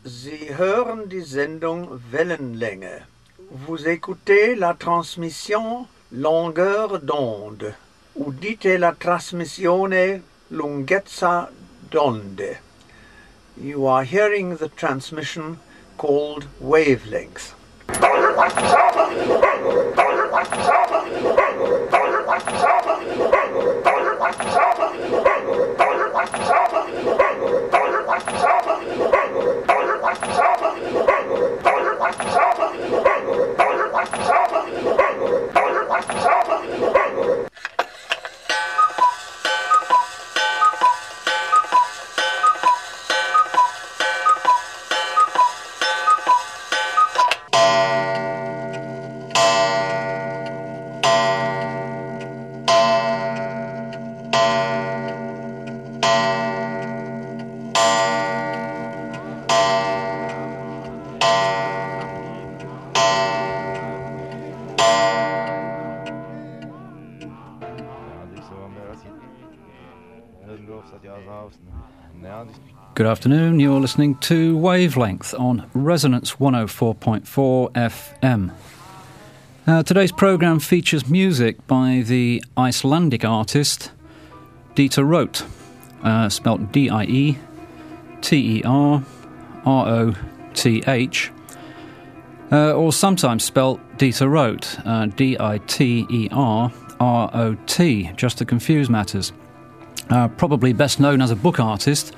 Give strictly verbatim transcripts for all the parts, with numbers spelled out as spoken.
Sie hören die Sendung Wellenlänge. Vous écoutez la transmission longueur d'onde. Udite la trasmissione lunghezza d'onde. You are hearing the transmission called wavelength. Good afternoon, you're listening to Wavelength on Resonance one oh four point four F M. Uh, today's programme features music by the Icelandic artist Dieter Roth, uh, spelt D I E T E R R O T H, uh, or sometimes spelt Dieter Roth, uh, D I T E R R O T, just to confuse matters. Uh, probably best known as a book artist,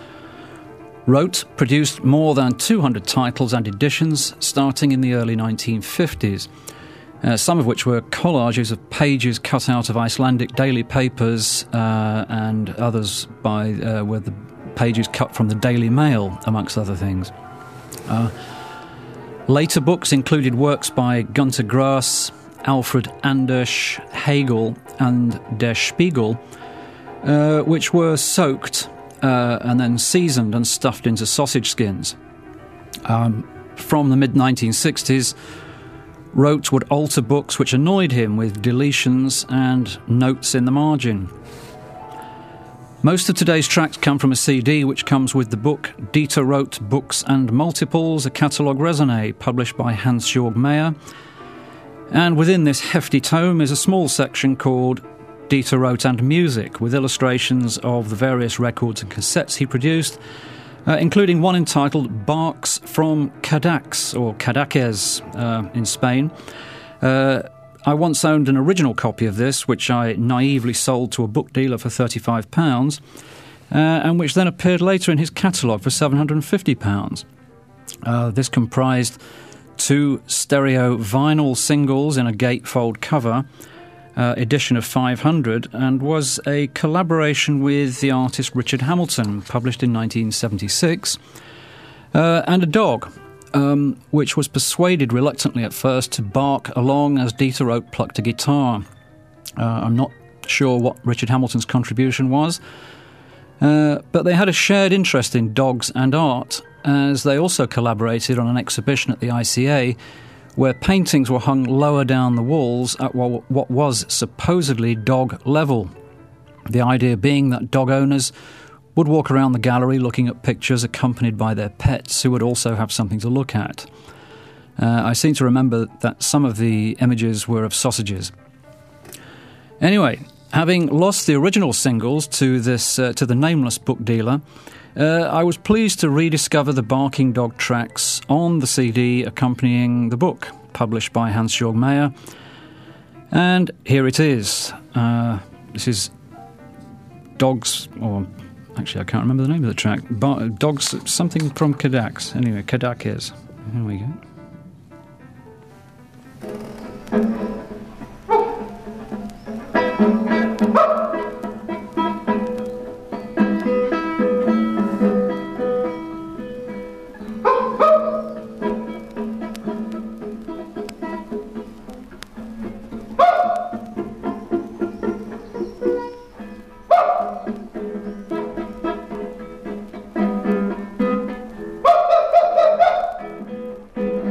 Roth produced more than two hundred titles and editions starting in the early nineteen fifties, uh, some of which were collages of pages cut out of Icelandic daily papers uh, and others by uh, were the pages cut from the Daily Mail, amongst other things. Uh, later books included works by Günter Grass, Alfred Anders, Hegel and Der Spiegel, uh, which were soaked Uh, and then seasoned and stuffed into sausage skins. Um, from the mid nineteen sixties, Roth would alter books which annoyed him with deletions and notes in the margin. Most of today's tracks come from a C D which comes with the book Dieter Roth Books and Multiples, a catalogue raisonné, published by Hans-Georg Meyer. And within this hefty tome is a small section called Dieter Roth and Music, with illustrations of the various records and cassettes he produced, uh, including one entitled Barks from Cadaqués, or Cadaqués uh, in Spain. Uh, I once owned an original copy of this, which I naively sold to a book dealer for thirty-five pounds, uh, and which then appeared later in his catalogue for seven hundred fifty pounds. Uh, this comprised two stereo vinyl singles in a gatefold cover, Uh, edition of five hundred, and was a collaboration with the artist Richard Hamilton, published in nineteen seventy-six, uh, and a dog, um, which was persuaded reluctantly at first to bark along as Dieter Roth plucked a guitar. Uh, I'm not sure what Richard Hamilton's contribution was, uh, but they had a shared interest in dogs and art, as they also collaborated on an exhibition at the I C A where paintings were hung lower down the walls at what was supposedly dog level. The idea being that dog owners would walk around the gallery looking at pictures accompanied by their pets, who would also have something to look at. Uh, I seem to remember that some of the images were of sausages. Anyway, having lost the original singles to this uh, to the nameless book dealer, Uh, I was pleased to rediscover the Barking Dog tracks on the C D accompanying the book, published by Hans-Georg Meyer. And here it is. Uh, this is Dogs, or actually I can't remember the name of the track. Bar- Dogs, something from Cadaqués. Anyway, Cadaqués. Here we go. Thank you.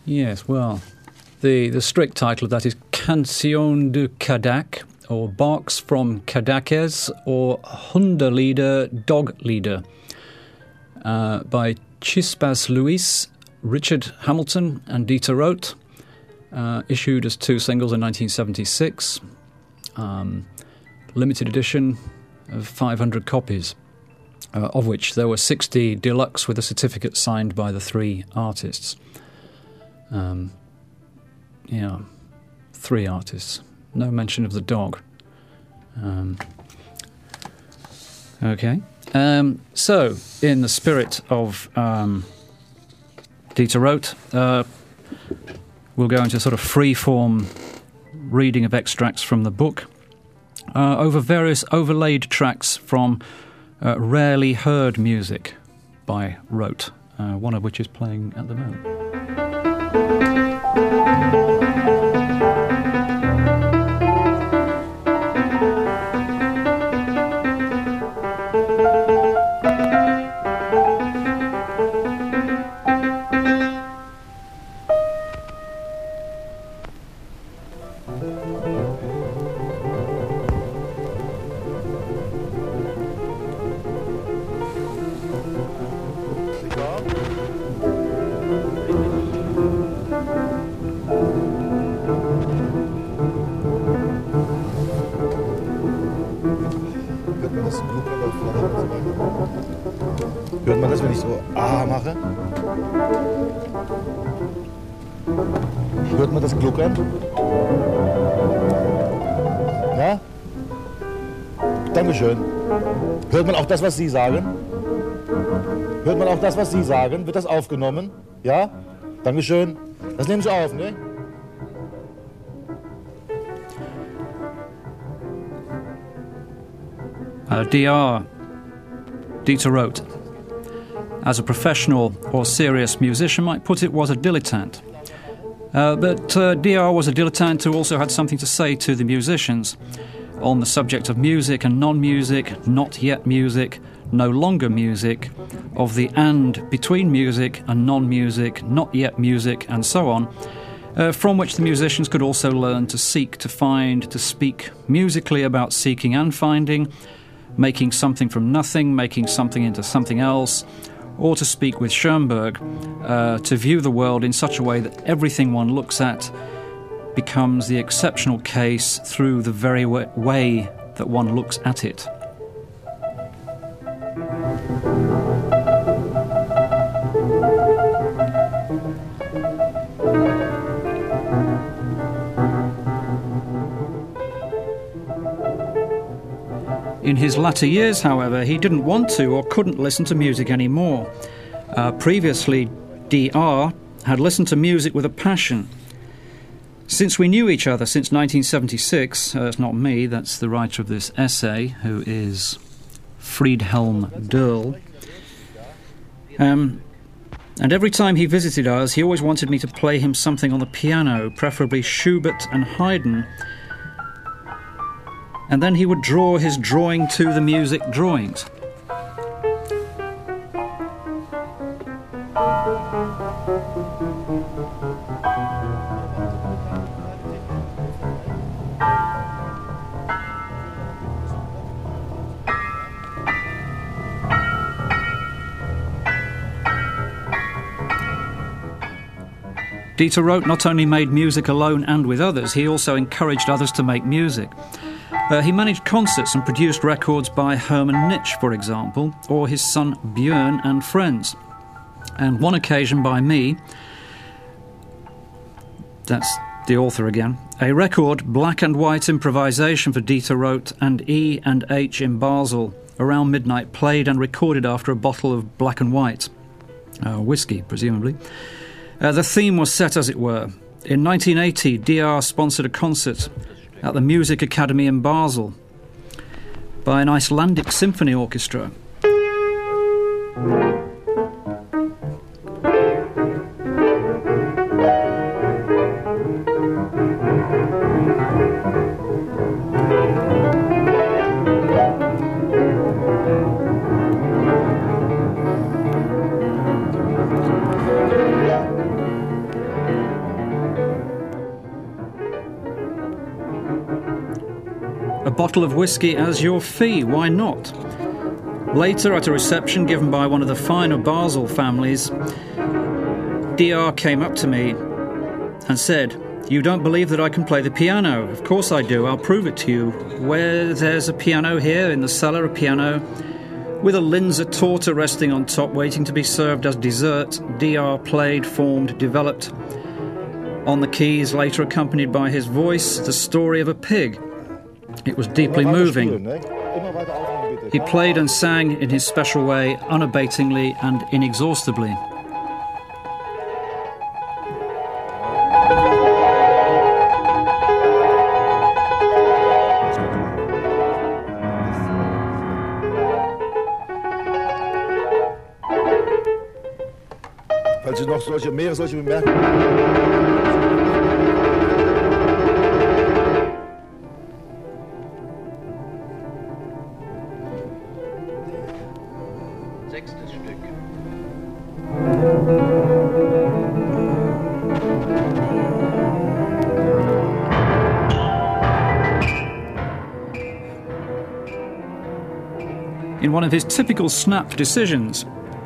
Yes, well, the, the strict title of that is Canción de Cadac, or Barks from Cadaqués, or Hunderlieder, Dog Leader, uh, by Chispas Luis, Richard Hamilton and Dieter Roth, uh, issued as two singles in nineteen seventy-six, um, limited edition of five hundred copies, uh, of which there were sixty deluxe with a certificate signed by the three artists. Um, yeah, three artists. No mention of the dog. Um, okay. Um, so, in the spirit of um, Dieter Roth, uh, we'll go into sort of free-form reading of extracts from the book uh, over various overlaid tracks from uh, rarely heard music by Roth, uh, one of which is playing at the moment. Hört man das, wenn ich so Ah mache? Hört man das Gluckern? Ja? Dankeschön. Hört man auch das, was Sie sagen? Hört man auch das, was Sie sagen? Wird das aufgenommen? Ja? Dankeschön. Das nehmen Sie auf, ne? Uh, D R Dieter Roth, as a professional or serious musician might put it, was a dilettante. Uh, but uh, D R was a dilettante who also had something to say to the musicians on the subject of music and non-music, not yet music, no longer music, of the and between music and non-music, not yet music, and so on, uh, from which the musicians could also learn to seek, to find, to speak musically about seeking and finding, making something from nothing, making something into something else, or to speak with Schoenberg, uh, to view the world in such a way that everything one looks at becomes the exceptional case through the very way, way that one looks at it. In his latter years, however, he didn't want to or couldn't listen to music anymore. Uh, previously, D R had listened to music with a passion. Since we knew each other since nineteen seventy-six, uh, it's not me, that's the writer of this essay, who is Friedhelm Derl. Um, and every time he visited us, he always wanted me to play him something on the piano, preferably Schubert and Haydn. And then he would draw his drawing to the music drawings. Dieter Roth not only made music alone and with others, he also encouraged others to make music. Uh, he managed concerts and produced records by Hermann Nitsch, for example, or his son Björn and friends. And one occasion by me, that's the author again, a record, black and white improvisation for Dieter Roth and E and H in Basel, around midnight, played and recorded after a bottle of black and white, uh, whiskey, presumably. Uh, the theme was set, as it were. In nineteen eighty, D R sponsored a concert at the Music Academy in Basel by an Icelandic symphony orchestra. bottle of whiskey as your fee. Why not? Later, at a reception given by one of the finer Basel families, D R came up to me and said, "You don't believe that I can play the piano? Of course I do. I'll prove it to you. Where there's a piano here in the cellar, a piano with a Linzer torta resting on top, waiting to be served as dessert. D R played, formed, developed on the keys, later accompanied by his voice, the story of a pig. It was deeply moving. He played and sang in his special way, unabatingly and inexhaustibly." Falls Sie noch solche, mehrere solche Bemerkungen... Sechstes Stück. In one of his typical snap decisions,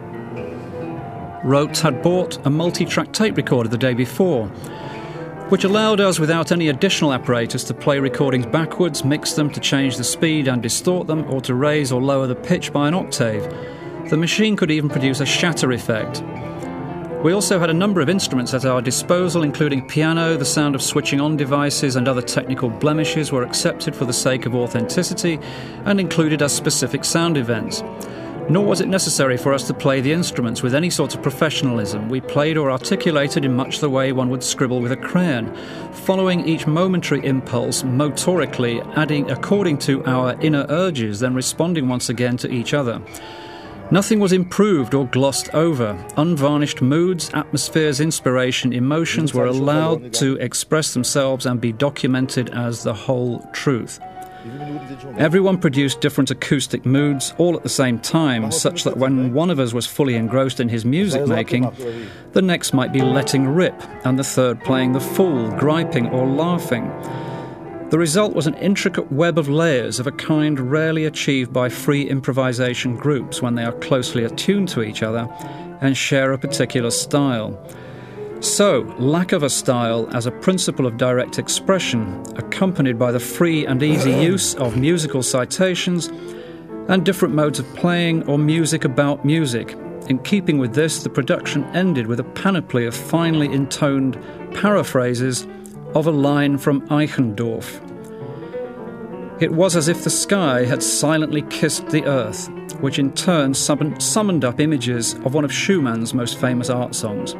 Rotes had bought a multi-track tape recorder the day before, which allowed us, without any additional apparatus, to play recordings backwards, mix them, to change the speed and distort them, or to raise or lower the pitch by an octave. The machine could even produce a shatter effect. We also had a number of instruments at our disposal, including piano. The sound of switching on devices and other technical blemishes were accepted for the sake of authenticity and included as specific sound events. Nor was it necessary for us to play the instruments with any sort of professionalism. We played or articulated in much the way one would scribble with a crayon, following each momentary impulse motorically, adding according to our inner urges, then responding once again to each other. Nothing was improved or glossed over. Unvarnished moods, atmospheres, inspiration, emotions were allowed to express themselves and be documented as the whole truth. Everyone produced different acoustic moods all at the same time, such that when one of us was fully engrossed in his music making, the next might be letting rip, and the third playing the fool, griping or laughing. The result was an intricate web of layers of a kind rarely achieved by free improvisation groups when they are closely attuned to each other and share a particular style. So, lack of a style as a principle of direct expression, accompanied by the free and easy use of musical citations and different modes of playing or music about music. In keeping with this, the production ended with a panoply of finely intoned paraphrases of a line from Eichendorff. It was as if the sky had silently kissed the earth, which in turn summoned up images of one of Schumann's most famous art songs.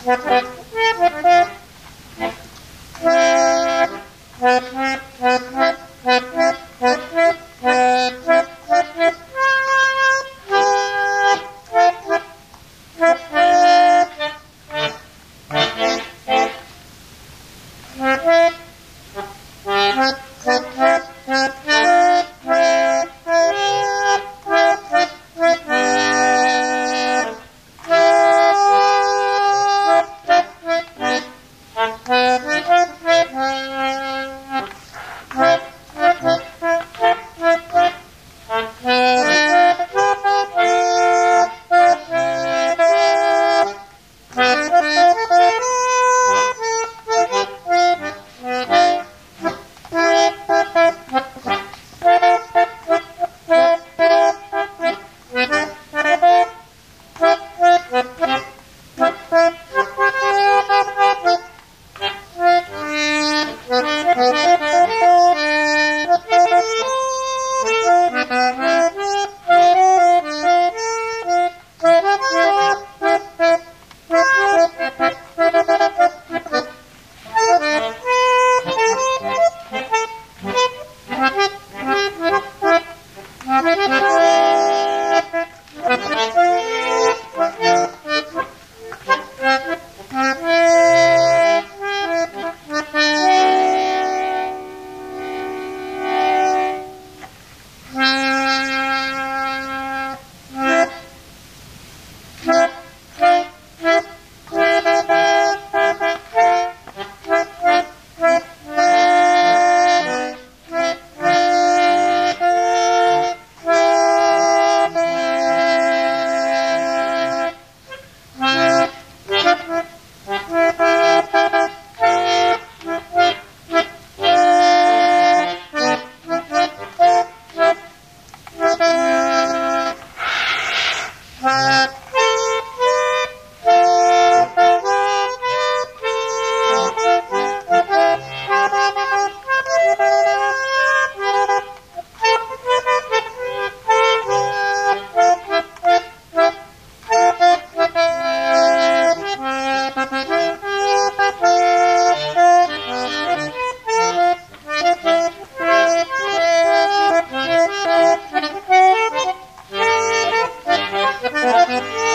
Thank you.